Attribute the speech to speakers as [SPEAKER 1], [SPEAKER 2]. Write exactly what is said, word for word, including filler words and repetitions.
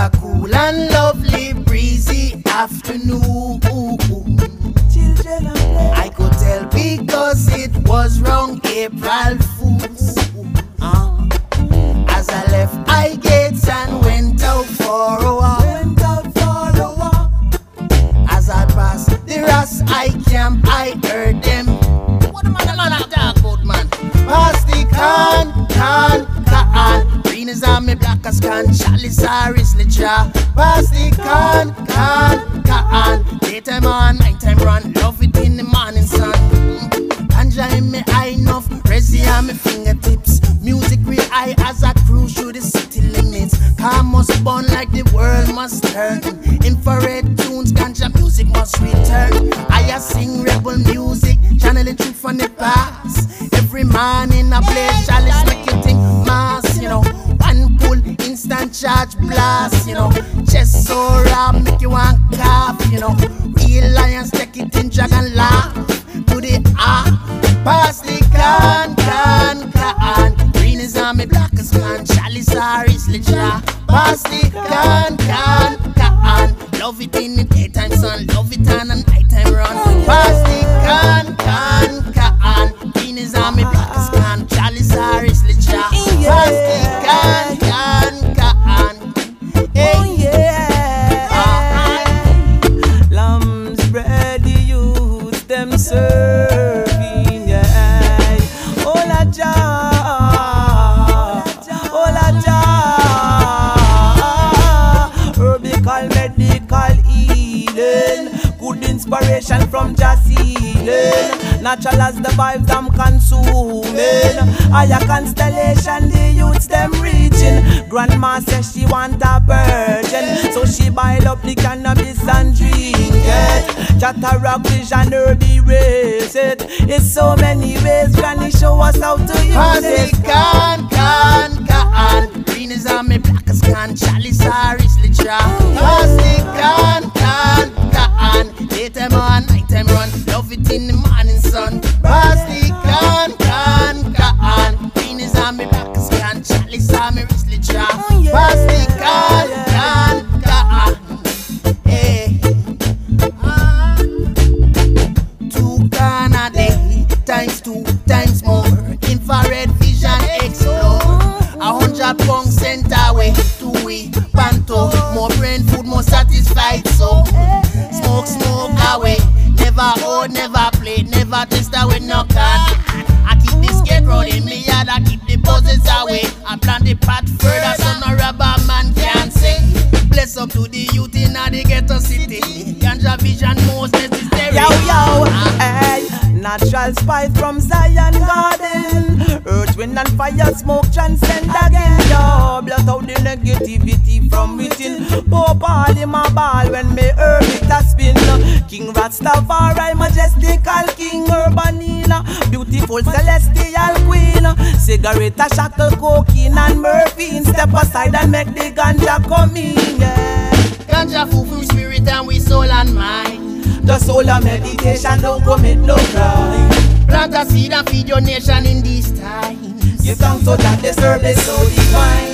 [SPEAKER 1] a cool and lovely breezy afternoon.
[SPEAKER 2] Children are playing.
[SPEAKER 1] I could tell because it was wrong April Fools. Uh, as I left I gates and went out for a walk.
[SPEAKER 2] Went out for a walk.
[SPEAKER 1] As I passed the Ras I camp, I heard them. What the man, the man I talk about, man? Pass the can, can, can. Green is on me, black as can. Chalice or Risley jar. Pass the can, can, can. Daytime on, nighttime run. Love it in the morning sun. Ganja in me eye enough. Resi on me fingertips. Music real high as I cruise through the city limits. Car must burn like the world must turn. Infrared tunes, ganja music must return. I sing rebel music, channeling truth from the past. Every morning I play chalice, make you think mass, you know. One pull, instant charge blast, you know. Chest so raw, make you want cough, you know. Real lions take it in dragon laugh. To the ah, pass the can, can, can. Green is on me, black as can. Chalice or Risley jar. Pass the can, can, can. Love it in the daytime sun, love it on a nighttime run. Pass the can, can, can. Green is on me, black as can. Chalice or Risley jar. Pass the can, can, can. Hey.
[SPEAKER 2] Oh yeah.
[SPEAKER 1] Uh-huh.
[SPEAKER 2] Lamb's bread, the youth them serving, yeah. Oh la ja, oh la ja. Herbal, medical healing, good inspiration from just healing. Natural as the vibes I'm consuming. Higher constellation, the youths them reaching. Grandma says she want a virgin, so she boil up the cannabis and drink it. Chatter rock vision, herby race it. It's so many ways, Granny show us how to use
[SPEAKER 1] Pass
[SPEAKER 2] it.
[SPEAKER 1] the can, can, can. Green is on me, black as can. Chalice or Risley jar. Pass the can, can, can. Daytime on, nighttime run. Love it in the morning sun. Pass the can, can, can. Green is on me, black as can. Chalice or me, Risley jar. Pass the can, can, can. Hey. Ah. Two can a day, times two, times more. Infrared vision explore. A hundred pound center away, two we panto. More brain food, more satisfied so. Smoke, smoke away. Never hold, never play, never test away no can. I keep this skate rolling me yard, I keep the buzzes away. I plant the path further so no rubber man can say. Bless up to the youth in the ghetto city. Ganja vision most necessary.
[SPEAKER 2] Yo, yo, hey. Natural spice from Zion Garden. Earth, wind and fire, smoke transcend again. Yo, blot out the negativity from within. Pop all in my ball when me herb it a spin. King Rastafari, majestical King Urbanina, beautiful celestial queen. Cigarette, a shackle, cocaine and morphine. Step aside and make the ganja come in, yeah.
[SPEAKER 1] Ganja food from spirit and we soul and mind.
[SPEAKER 2] The soul of meditation, don't commit no crime.
[SPEAKER 1] Plant a seed and feed your nation in these times.
[SPEAKER 2] Give thanks so that the service so divine.